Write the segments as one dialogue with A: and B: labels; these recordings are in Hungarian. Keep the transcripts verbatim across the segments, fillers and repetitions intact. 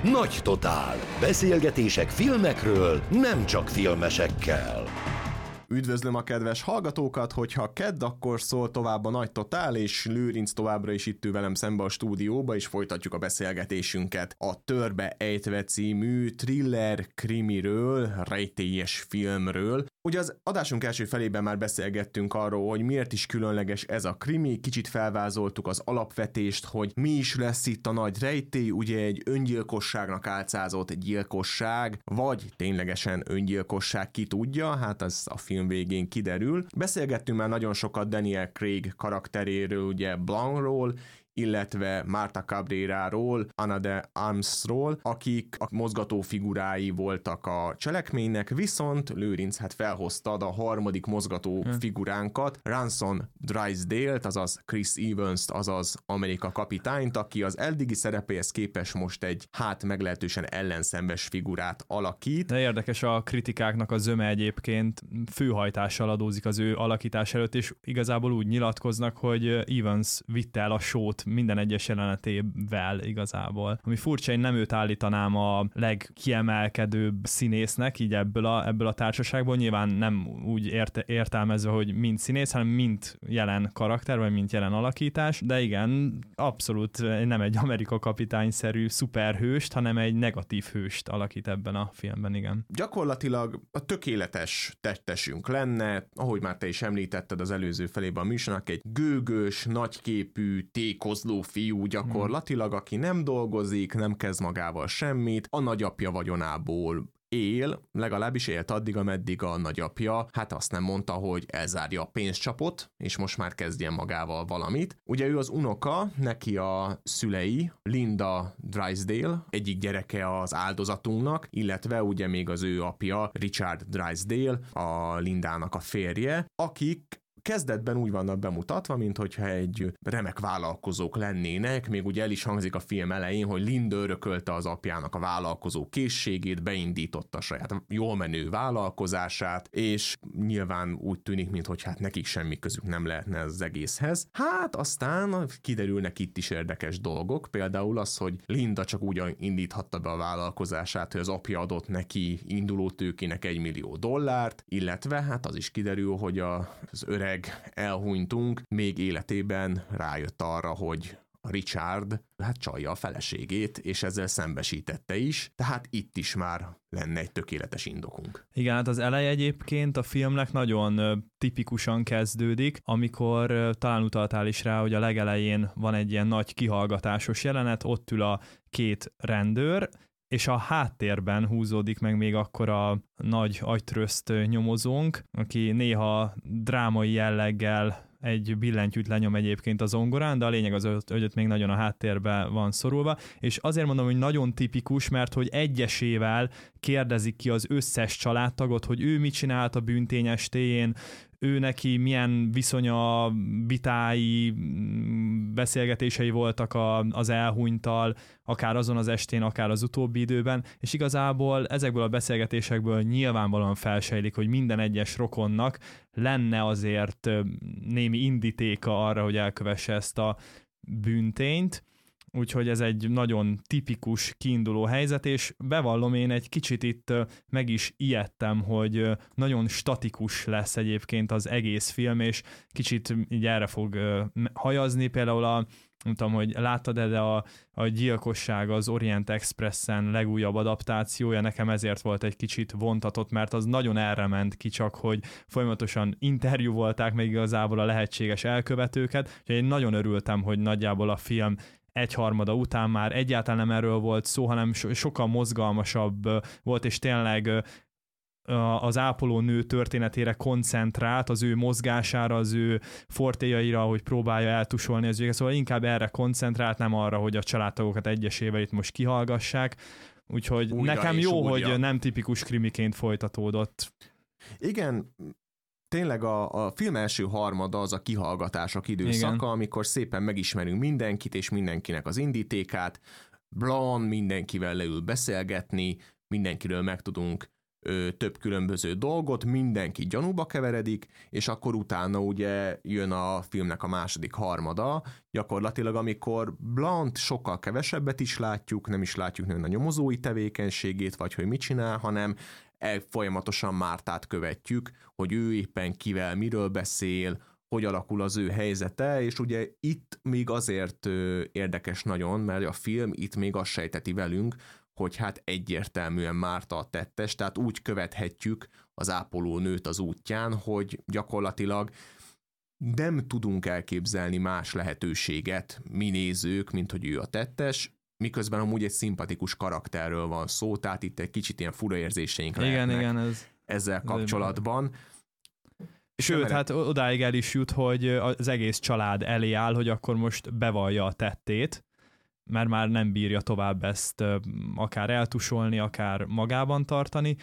A: Nagy Totál. Beszélgetések filmekről, nem csak filmesekkel.
B: Üdvözlöm a kedves hallgatókat, hogyha kedd, akkor szól tovább a Nagy Totál, és Lőrinc továbbra is itt ül velem szembe a stúdióba, és folytatjuk a beszélgetésünket a Törbe ejtve című thriller krimiről, rejtélyes filmről. Ugye az adásunk első felében már beszélgettünk arról, hogy miért is különleges ez a krimi, kicsit felvázoltuk az alapvetést, hogy mi is lesz itt a nagy rejtély, ugye egy öngyilkosságnak álcázott gyilkosság, vagy ténylegesen öngyilkosság, ki tudja, hát az a film végén kiderül. Beszélgettünk már nagyon sokat Daniel Craig karakteréről, ugye Blancról, illetve Marta Cabreráról, Ana de Armasról, akik a mozgató figurái voltak a cselekménynek, viszont Lőrinc hát felhoztad a harmadik mozgató hmm. figuránkat, Ransom Drysdale-t, azaz Chris Evans-t, azaz Amerika kapitányt, aki az eddigi szerepéhez képest most egy hát meglehetősen ellenszembes figurát alakít.
C: De érdekes, a kritikáknak a zöme egyébként főhajtással adózik az ő alakítás előtt, és igazából úgy nyilatkoznak, hogy Evans vitte el a sót minden egyes jelenetével igazából. Ami furcsa, én nem őt állítanám a legkiemelkedőbb színésznek, így ebből a, ebből a társaságból, nyilván nem úgy érte, értelmezve, hogy mind színész, hanem mind jelen karakter, vagy mind jelen alakítás, de igen, abszolút nem egy Amerika kapitányszerű szuperhőst, hanem egy negatív hőst alakít ebben a filmben, igen.
B: Gyakorlatilag a tökéletes tettesünk lenne, ahogy már te is említetted az előző felében a műsornak, egy gőgös, nagyképű, tékozó fiú gyakorlatilag, aki nem dolgozik, nem kezd magával semmit, a nagyapja vagyonából él, legalábbis élt addig, ameddig a nagyapja, hát azt nem mondta, hogy elzárja a pénzcsapot, és most már kezdjen magával valamit. Ugye ő az unoka, neki a szülei, Linda Drysdale, egyik gyereke az áldozatunknak, illetve ugye még az ő apja, Richard Drysdale, a Lindának a férje, akik kezdetben úgy vannak bemutatva, mint hogyha egy remek vállalkozók lennének, még ugye el is hangzik a film elején, hogy Linda örökölte az apjának a vállalkozó készségét, beindította a saját jól menő vállalkozását, és nyilván úgy tűnik, mintha hát nekik semmi közük nem lehetne az egészhez. Hát aztán kiderülnek itt is érdekes dolgok, például az, hogy Linda csak úgy indíthatta be a vállalkozását, hogy az apja adott neki induló tőkének egy millió dollárt, illetve hát az is kiderül, hogy az öreg elhunytunk, még életében rájött arra, hogy a Richard hát csalja a feleségét, és ezzel szembesítette is, tehát itt is már lenne egy tökéletes indokunk.
C: Igen, hát az eleje egyébként a filmnek nagyon tipikusan kezdődik, amikor talán utaltál is rá, hogy a legelején van egy ilyen nagy kihallgatásos jelenet, ott ül a két rendőr, és a háttérben húzódik meg még akkor a nagy agytröszt nyomozónk, aki néha drámai jelleggel egy billentyűt lenyom egyébként a zongorán, de a lényeg az, hogy ott még nagyon a háttérbe van szorulva, és azért mondom, hogy nagyon tipikus, mert hogy egyesével kérdezik ki az összes családtagot, hogy ő mit csinált a bűntény estéjén, ő neki milyen viszonya, vitái, beszélgetései voltak a, az elhunyttal, akár azon az estén, akár az utóbbi időben, és igazából ezekből a beszélgetésekből nyilvánvalóan felsejlik, hogy minden egyes rokonnak lenne azért némi indítéka arra, hogy elkövesse ezt a bűntényt, úgyhogy ez egy nagyon tipikus kiinduló helyzet, és bevallom, én egy kicsit itt meg is ijedtem, hogy nagyon statikus lesz egyébként az egész film, és kicsit így erre fog hajazni, például a nem tudom, hogy láttad-e, de a, a gyilkosság az Orient Expressen legújabb adaptációja, nekem ezért volt egy kicsit vontatott, mert az nagyon erre ment ki, csak hogy folyamatosan interjú volták meg igazából a lehetséges elkövetőket, úgyhogy én nagyon örültem, hogy nagyjából a film egyharmada után már egyáltalán nem erről volt szó, hanem so- sokkal mozgalmasabb volt, és tényleg az ápolónő történetére koncentrált, az ő mozgására, az ő fortéjaira, hogy próbálja eltusolni az ügyeket, szóval inkább erre koncentrált, nem arra, hogy a családtagokat egyesével itt most kihallgassák, úgyhogy újra nekem jó, újra. Hogy nem tipikus krimiként folytatódott.
B: Igen, tényleg a, a film első harmada az a kihallgatások időszaka, igen, amikor szépen megismerünk mindenkit, és mindenkinek az indítékát, Blonde mindenkivel leül beszélgetni, mindenkiről megtudunk ö, több különböző dolgot, mindenki gyanúba keveredik, és akkor utána ugye jön a filmnek a második harmada, gyakorlatilag amikor Blunt sokkal kevesebbet is látjuk, nem is látjuk nagyon a nyomozói tevékenységét, vagy hogy mit csinál, hanem folyamatosan Mártát követjük, hogy ő éppen kivel, miről beszél, hogy alakul az ő helyzete, és ugye itt még azért ö, érdekes nagyon, mert a film itt még azt sejteti velünk, hogy hát egyértelműen Márta a tettes, tehát úgy követhetjük az ápolónőt az útján, hogy gyakorlatilag nem tudunk elképzelni más lehetőséget mi nézők, mint hogy ő a tettes, miközben amúgy egy szimpatikus karakterről van szó, tehát itt egy kicsit ilyen fura érzéseink
C: igen,
B: lehetnek
C: igen, ez,
B: ezzel kapcsolatban.
C: Sőt, emellett... hát odáig el is jut, hogy az egész család elé áll, hogy akkor most bevallja a tettét, mert már nem bírja tovább ezt akár eltusolni, akár magában tartani,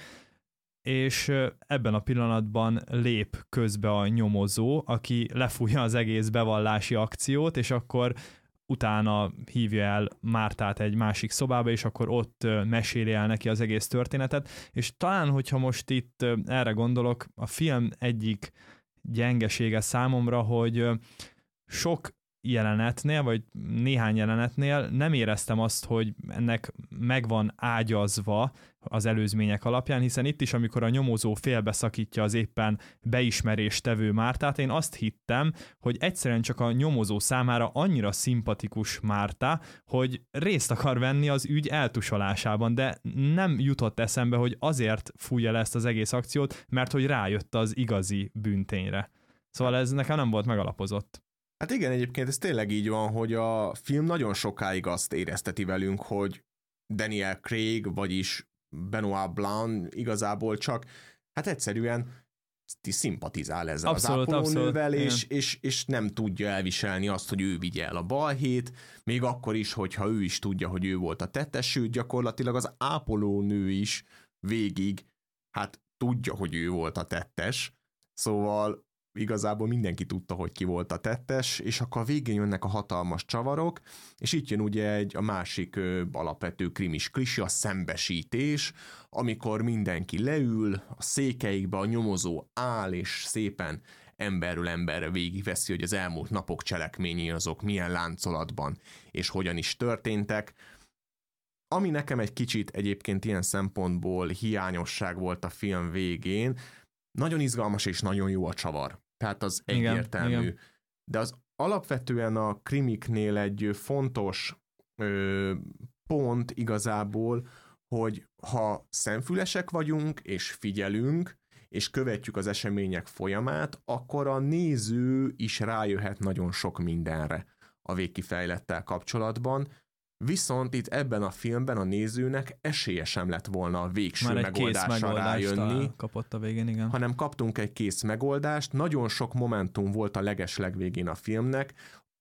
C: és ebben a pillanatban lép közbe a nyomozó, aki lefújja az egész bevallási akciót, és akkor utána hívja el Mártát egy másik szobába, és akkor ott meséli el neki az egész történetet, és talán, hogyha most itt erre gondolok, a film egyik gyengesége számomra, hogy sok jelenetnél, vagy néhány jelenetnél nem éreztem azt, hogy ennek megvan ágyazva az előzmények alapján, hiszen itt is, amikor a nyomozó félbeszakítja az éppen beismerést tevő Mártát, én azt hittem, hogy egyszerűen csak a nyomozó számára annyira szimpatikus Márta, hogy részt akar venni az ügy eltusolásában, de nem jutott eszembe, hogy azért fújja le ezt az egész akciót, mert hogy rájött az igazi bűntényre. Szóval ez nekem nem volt megalapozott.
B: Hát igen, egyébként ez tényleg így van, hogy a film nagyon sokáig azt érezteti velünk, hogy Daniel Craig, vagyis Benoit Blanc igazából csak, hát egyszerűen szimpatizál ezzel abszolút, az ápolónővel, és, és, és nem tudja elviselni azt, hogy ő vigye el a balhét, még akkor is, hogyha ő is tudja, hogy ő volt a tettes, sőt gyakorlatilag az ápolónő is végig, hát tudja, hogy ő volt a tettes, szóval igazából mindenki tudta, hogy ki volt a tettes, és akkor a végén jönnek a hatalmas csavarok, és itt jön ugye egy a másik ö, alapvető krimis klisi, a szembesítés, amikor mindenki leül, a székeikbe a nyomozó áll, és szépen emberről emberre végigveszi, hogy az elmúlt napok cselekményei azok milyen láncolatban, és hogyan is történtek. Ami nekem egy kicsit egyébként ilyen szempontból hiányosság volt a film végén, nagyon izgalmas és nagyon jó a csavar. Tehát az egyértelmű. Igen, igen. De az alapvetően a krimiknél egy fontos ö, pont igazából, hogy ha szemfülesek vagyunk, és figyelünk, és követjük az események folyamát, akkor a néző is rájöhet nagyon sok mindenre a végkifejlettel kapcsolatban. Viszont itt ebben a filmben a nézőnek esélye sem lett volna a végső megoldásra rájönni,
C: kapott a végén, igen.
B: hanem kaptunk egy kész megoldást. Nagyon sok momentum volt a legeslegvégén a filmnek,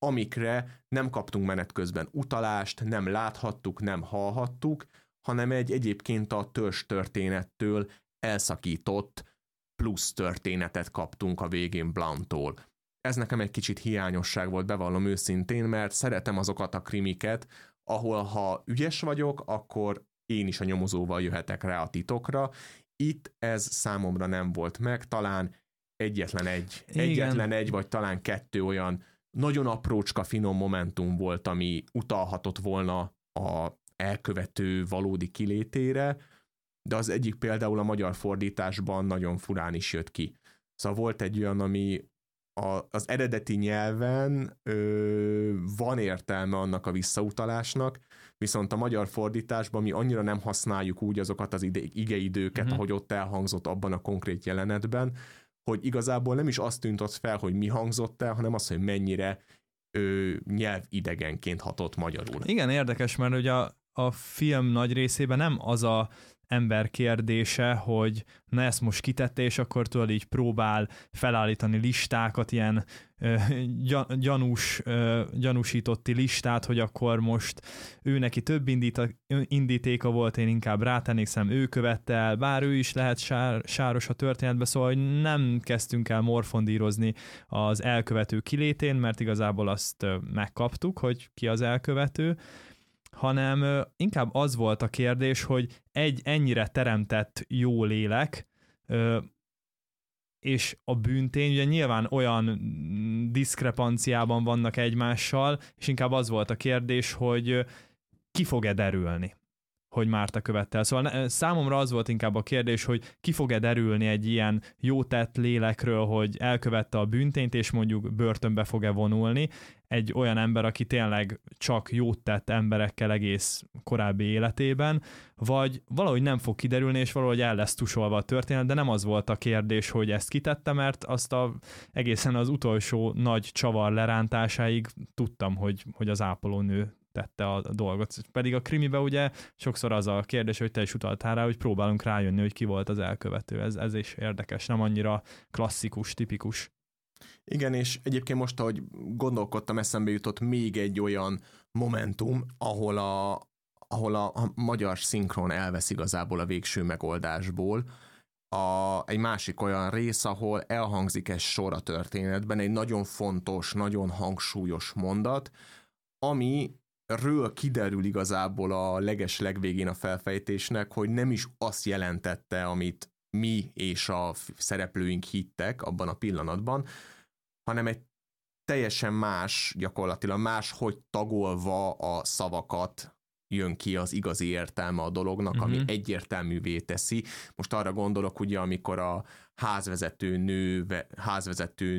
B: amikre nem kaptunk menet közben utalást, nem láthattuk, nem hallhattuk, hanem egy egyébként a törzs történettől elszakított plusz történetet kaptunk a végén Bluntól. Ez nekem egy kicsit hiányosság volt, bevallom őszintén, mert szeretem azokat a krimiket, ahol ha ügyes vagyok, akkor én is a nyomozóval jöhetek rá a titokra. Itt ez számomra nem volt meg, talán egyetlen egy, Igen. egyetlen egy, vagy talán kettő olyan nagyon aprócska, finom momentum volt, ami utalhatott volna a elkövető valódi kilétére, de az egyik például a magyar fordításban nagyon furán is jött ki. Szóval volt egy olyan, ami A, az eredeti nyelven ö, van értelme annak a visszautalásnak, viszont a magyar fordításban mi annyira nem használjuk úgy azokat az ide, igeidőket, uh-huh. ahogy ott elhangzott abban a konkrét jelenetben, hogy igazából nem is azt tűnt ott fel, hogy mi hangzott el, hanem az, hogy mennyire ö, nyelvidegenként hatott magyarul.
C: Igen, érdekes, mert ugye a, a film nagy részében nem az a ember kérdése, hogy na ezt most kitette, és akkor tudod így próbál felállítani listákat, ilyen ö, gyanús, ö, gyanúsítotti listát, hogy akkor most ő neki több indíta, indítéka volt, én inkább rátennék, szem ő követte el, bár ő is lehet sár, sáros a történetbe, szóval hogy nem kezdtünk el morfondírozni az elkövető kilétén, mert igazából azt megkaptuk, hogy ki az elkövető, hanem ö, inkább az volt a kérdés, hogy egy ennyire teremtett jó lélek, ö, és a bűntény ugye nyilván olyan diszkrepanciában vannak egymással, és inkább az volt a kérdés, hogy ki fog-e derülni, hogy Márta követte el. Szóval számomra az volt inkább a kérdés, hogy ki fog-e derülni egy ilyen jó tett lélekről, hogy elkövette a bűntényt, és mondjuk börtönbe fog-e vonulni, egy olyan ember, aki tényleg csak jót tett emberekkel egész korábbi életében, vagy valahogy nem fog kiderülni, és valahogy el lesz tusolva a történet, de nem az volt a kérdés, hogy ezt kitette, mert azt a, egészen az utolsó nagy csavar lerántásáig tudtam, hogy, hogy az ápolónő tette a dolgot. Pedig a krimibe ugye sokszor az a kérdés, hogy te is utaltál rá, hogy próbálunk rájönni, hogy ki volt az elkövető. Ez, ez is érdekes, nem annyira klasszikus, tipikus.
B: Igen, és egyébként most, ahogy gondolkodtam, eszembe jutott még egy olyan momentum, ahol a, ahol a, a magyar szinkron elvesz igazából a végső megoldásból. A, egy másik olyan rész, ahol elhangzik egy sor a történetben, egy nagyon fontos, nagyon hangsúlyos mondat, amiről kiderül igazából a leges legvégén a felfejtésnek, hogy nem is azt jelentette, amit mi és a szereplőink hittek abban a pillanatban, hanem egy teljesen más, gyakorlatilag máshogy tagolva a szavakat jön ki az igazi értelme a dolognak, uh-huh. ami egyértelművé teszi. Most arra gondolok, ugye, amikor a házvezető nő, házvezető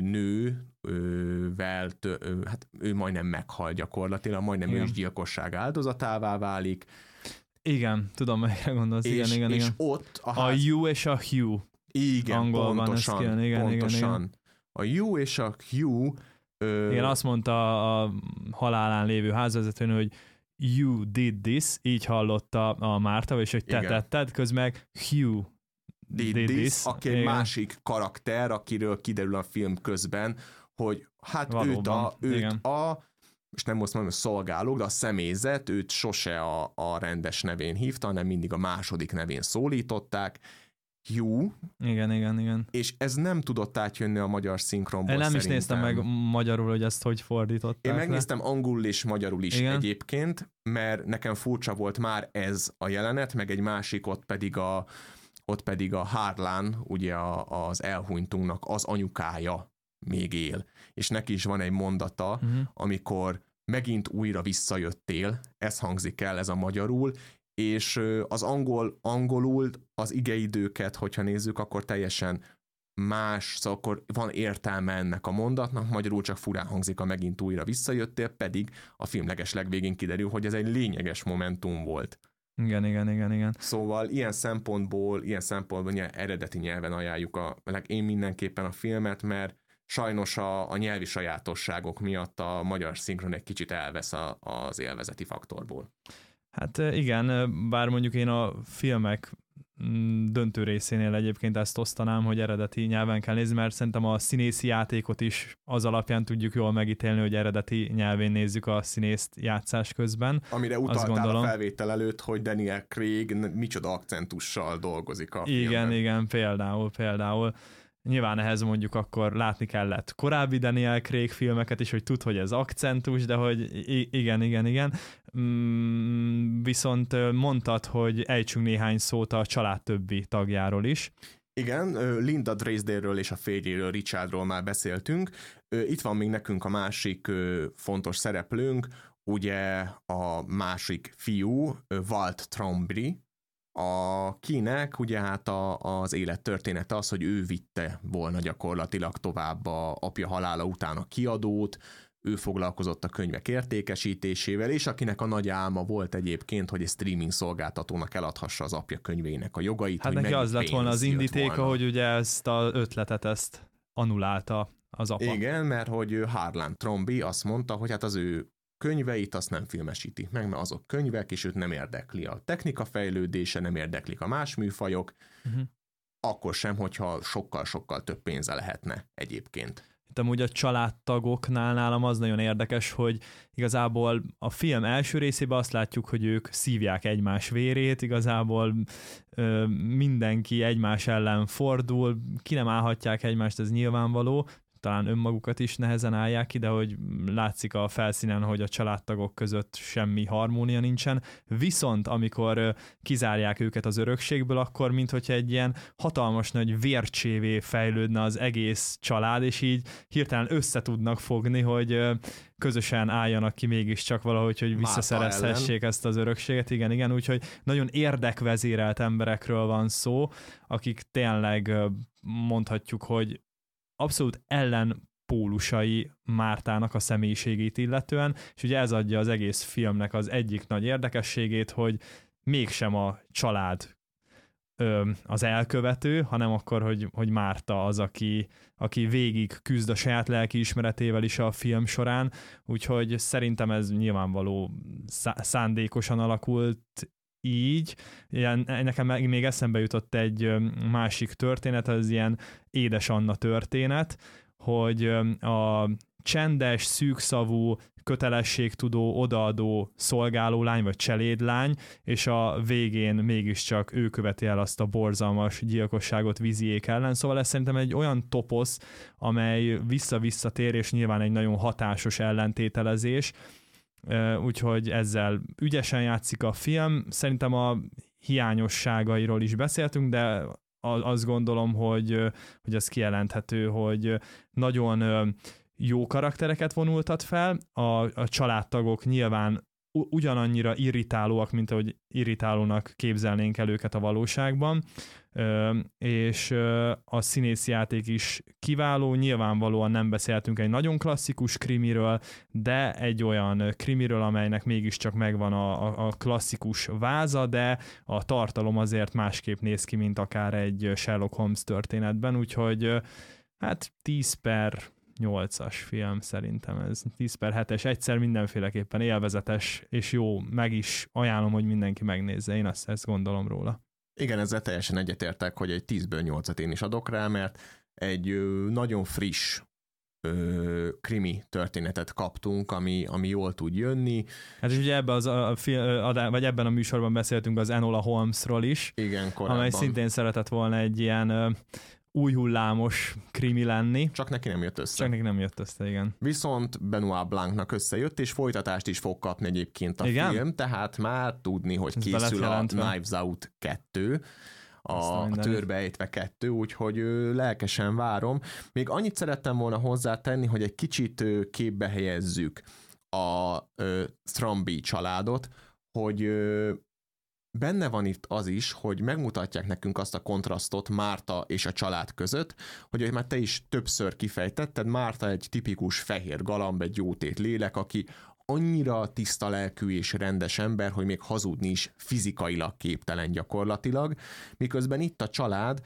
B: nővel, hát ő majdnem meghal gyakorlatilag, majdnem
C: igen.
B: ősgyilkosság áldozatává válik.
C: Igen, tudom, melyikre gondolsz.
B: És,
C: igen, igen,
B: és
C: igen.
B: ott a,
C: ház... a you és a Hugh.
B: Igen,
C: angolban
B: pontosan,
C: igen, igen,
B: pontosan.
C: Igen, igen.
B: A you és a Hugh... Ö...
C: Igen, azt mondta a halálán lévő házvezetőnő, hogy you did this, így hallotta a Márta, és hogy te igen. tetted, közben Hugh
B: did, did this, this, aki egy másik karakter, akiről kiderül a film közben, hogy hát valóban, őt a, őt a most nem most mondom, hogy szolgálók, de a személyzet őt sose a, a rendes nevén hívta, hanem mindig a második nevén szólították, Hugh.
C: Igen, igen, igen.
B: És ez nem tudott átjönni a magyar szinkronból. Én
C: nem
B: szerintem.
C: is néztem meg magyarul, hogy ezt hogy fordították.
B: Én megnéztem le. angolul és magyarul is igen. egyébként, mert nekem furcsa volt már ez a jelenet, meg egy másik, ott pedig a, ott pedig a Harlan, ugye a, az elhunytunknak az anyukája még él. És neki is van egy mondata, uh-huh. amikor megint újra visszajöttél, ez hangzik el, ez a magyarul, és az angol, angolul az igeidőket, hogyha nézzük, akkor teljesen más, szóval akkor van értelme ennek a mondatnak, magyarul csak furán hangzik, a megint újra visszajöttél, pedig a film leges legvégén kiderül, hogy ez egy lényeges momentum volt.
C: Igen, igen, igen, igen.
B: Szóval ilyen szempontból, ilyen szempontból ilyen eredeti nyelven ajánljuk a, én mindenképpen a filmet, mert sajnos a, a nyelvi sajátosságok miatt a magyar szinkron egy kicsit elvesz a, az élvezeti faktorból.
C: Hát igen, bár mondjuk én a filmek döntő részénél egyébként ezt osztanám, hogy eredeti nyelven kell nézni, mert szerintem a színészi játékot is az alapján tudjuk jól megítélni, hogy eredeti nyelvén nézzük a színészt játszás közben.
B: Amire utaltál a felvétel előtt, hogy Daniel Craig micsoda akcentussal dolgozik a
C: igen,
B: filmben. Igen,
C: igen, például, például. Nyilván ehhez mondjuk akkor látni kellett korábbi Daniel Craig filmeket is, hogy tud, hogy ez akcentus, de hogy igen, igen, igen. Mm, viszont mondtad, hogy ejtsünk néhány szót a család többi tagjáról is.
B: Igen, Linda Drysdale-ről és a férjéről, Richardról már beszéltünk. Itt van még nekünk a másik fontos szereplőnk, ugye a másik fiú, Walt Twombly, akinek ugye hát a, az élettörténete az, hogy ő vitte volna gyakorlatilag tovább a apja halála után a kiadót, ő foglalkozott a könyvek értékesítésével, és akinek a nagy álma volt egyébként, hogy egy streaming szolgáltatónak eladhassa az apja könyvének a jogait.
C: Hát neki az lett volna az indítéka, volna. Hogy ugye ezt az ötletet, ezt annulálta az apa.
B: Igen, mert hogy Harlan Thrombey azt mondta, hogy hát az ő könyveit azt nem filmesíti meg, mert azok könyvek, és őt nem érdekli a technika fejlődése, nem érdeklik a más műfajok, uh-huh. akkor sem, hogyha sokkal-sokkal több pénze lehetne egyébként.
C: Itt amúgy a családtagoknál nálam az nagyon érdekes, hogy igazából a film első részében azt látjuk, hogy ők szívják egymás vérét, igazából ö, mindenki egymás ellen fordul, ki nem állhatják egymást, ez nyilvánvaló, talán önmagukat is nehezen állják ki, de hogy látszik a felszínen, hogy a családtagok között semmi harmónia nincsen. Viszont amikor kizárják őket az örökségből, akkor minthogyha egy ilyen hatalmas nagy vércsévé fejlődne az egész család, és így hirtelen össze tudnak fogni, hogy közösen álljanak ki mégiscsak valahogy, hogy visszaszerezhessék ezt az örökséget. Igen, igen, úgyhogy nagyon érdekvezérelt emberekről van szó, akik tényleg mondhatjuk, hogy abszolút ellenpólusai Mártának a személyiségét illetően, és ugye ez adja az egész filmnek az egyik nagy érdekességét, hogy mégsem a család ö, az elkövető, hanem akkor, hogy, hogy Márta az, aki, aki végig küzd a saját lelkiismeretével is a film során, úgyhogy szerintem ez nyilvánvaló szándékosan alakult így. Ilyen, nekem még eszembe jutott egy másik történet, az ilyen Édes Anna történet, hogy a csendes, szűkszavú, kötelességtudó, odaadó szolgálólány, vagy cselédlány, és a végén mégiscsak ő követi el azt a borzalmas gyilkosságot Viziék ellen. Szóval ez szerintem egy olyan toposz, amely vissza-vissza tér, és nyilván egy nagyon hatásos ellentételezés, úgyhogy ezzel ügyesen játszik a film. Szerintem a hiányosságairól is beszéltünk, de azt gondolom, hogy, hogy az kijelenthető, hogy nagyon jó karaktereket vonultat fel, a, a családtagok nyilván ugyanannyira irritálóak, mint ahogy irritálónak képzelnénk el őket a valóságban, és a színészjáték is kiváló, nyilvánvalóan nem beszéltünk egy nagyon klasszikus krimiről, de egy olyan krimiről, amelynek mégiscsak megvan a, a klasszikus váza, de a tartalom azért másképp néz ki, mint akár egy Sherlock Holmes történetben, úgyhogy hát tíz per nyolcas film szerintem ez. tíz per hetes, egyszer mindenféleképpen élvezetes és jó, meg is ajánlom, hogy mindenki megnézze, én azt ezt gondolom róla.
B: Igen, ezzel teljesen egyetértek, hogy egy tízből nyolcat én is adok rá, mert egy ö, nagyon friss ö, krimi történetet kaptunk, ami, ami jól tud jönni.
C: Hát és ugye ebben, az a, a, vagy ebben a műsorban beszéltünk az Enola Holmesról is,
B: igen, korábban.
C: Amely szintén szeretett volna egy ilyen ö, új hullámos krimi lenni.
B: Csak neki nem jött össze.
C: Csak neki nem jött össze, igen.
B: Viszont Benoit Blancnak összejött, és folytatást is fog kapni egyébként a igen? film, tehát már tudni, hogy ez készül a Knives Out kettő, a, a Törbe ejtve kettő, úgyhogy ő, lelkesen várom. Még annyit szerettem volna hozzátenni, hogy egy kicsit képbe helyezzük a ö, Thrombey családot, hogy ö, benne van itt az is, hogy megmutatják nekünk azt a kontrasztot Márta és a család között, hogy ahogy már te is többször kifejtetted, Márta egy tipikus fehér galamb, egy jótét lélek, aki annyira tiszta lelkű és rendes ember, hogy még hazudni is fizikailag képtelen gyakorlatilag, miközben itt a család,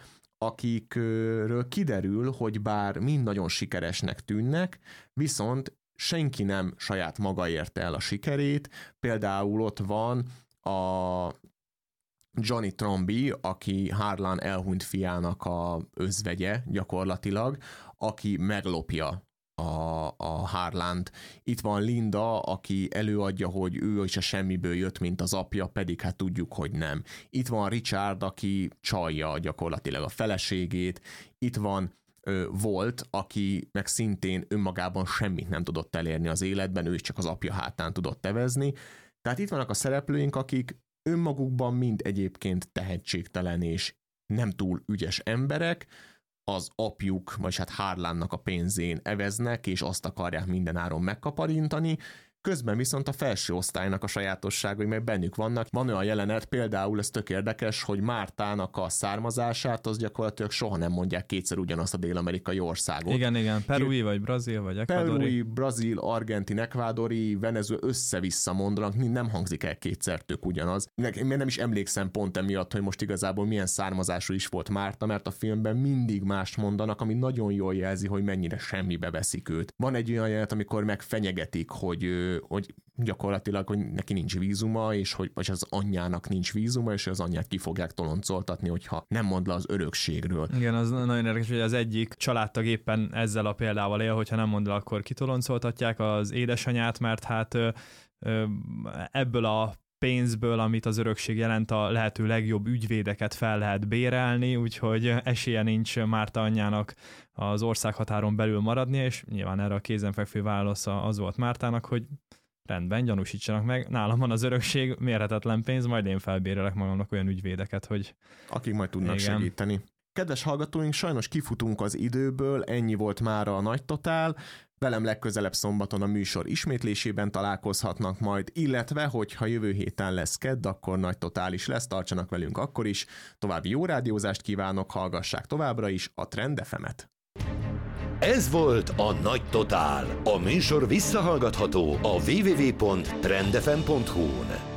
B: akikről kiderül, hogy bár mind nagyon sikeresnek tűnnek, viszont senki nem saját maga érte el a sikerét, például ott van a Johnny Thrombey, aki Harlan elhunyt fiának a özvegye gyakorlatilag, aki meglopja a, a Harlant. Itt van Linda, aki előadja, hogy ő is a semmiből jött, mint az apja, pedig hát tudjuk, hogy nem. Itt van Richard, aki csalja gyakorlatilag a feleségét. Itt van ö, Volt, aki meg szintén önmagában semmit nem tudott elérni az életben, ő is csak az apja hátán tudott tevezni. Tehát itt vannak a szereplőink, akik önmagukban mind egyébként tehetségtelen és nem túl ügyes emberek, az apjuk, vagy hát Harlannak a pénzén eveznek, és azt akarják mindenáron megkaparintani, közben viszont a felső osztálynak a sajátosságai, meg bennük vannak. Van olyan jelenet, például ez tök érdekes, hogy Mártának a származását, az gyakorlatilag soha nem mondják kétszer ugyanazt a dél-amerikai országot.
C: Igen, igen, perui, vagy brazil, vagy ekvádori.
B: Perui, brazil, argentin, ekvádori, Venezuela össze-vissza mondanak, nem hangzik el kétszer tök ugyanaz. Én nem is emlékszem pont emiatt, hogy most igazából milyen származású is volt Márta, mert a filmben mindig mást mondanak, ami nagyon jól jelzi, hogy mennyire semmibe veszik őt. Van egy olyan jelenet, amikor megfenyegetik, hogy hogy gyakorlatilag, hogy neki nincs vízuma, és hogy vagy az anyjának nincs vízuma, és az anyját ki fogják toloncoltatni, hogyha nem mond le az örökségről.
C: Igen, az nagyon érdekes, hogy az egyik családtag éppen ezzel a példával él, hogyha nem mond le, akkor kitoloncoltatják az édesanyját, mert hát ebből a pénzből, amit az örökség jelent, a lehető legjobb ügyvédeket fel lehet bérelni, úgyhogy esélye nincs Márta anyjának az országhatáron belül maradnia, és nyilván erre a kézenfekvő válasz az volt Mártának, hogy rendben, gyanúsítsanak meg, nálam van az örökség, mérhetetlen pénz, majd én felbérelek magamnak olyan ügyvédeket, hogy...
B: Akik majd tudnak
C: igen.
B: segíteni. Kedves hallgatóink, sajnos kifutunk az időből, ennyi volt mára a Nagy Totál. Velem legközelebb szombaton a műsor ismétlésében találkozhatnak majd, illetve, hogyha jövő héten lesz kedd, akkor Nagy Totál is lesz, tartsanak velünk akkor is. További jó rádiózást kívánok, hallgassák továbbra is a Trend ef emet.
A: Ez volt a Nagy Totál. A műsor visszahallgatható a double-u double-u double-u pont trend f m pont h u-n.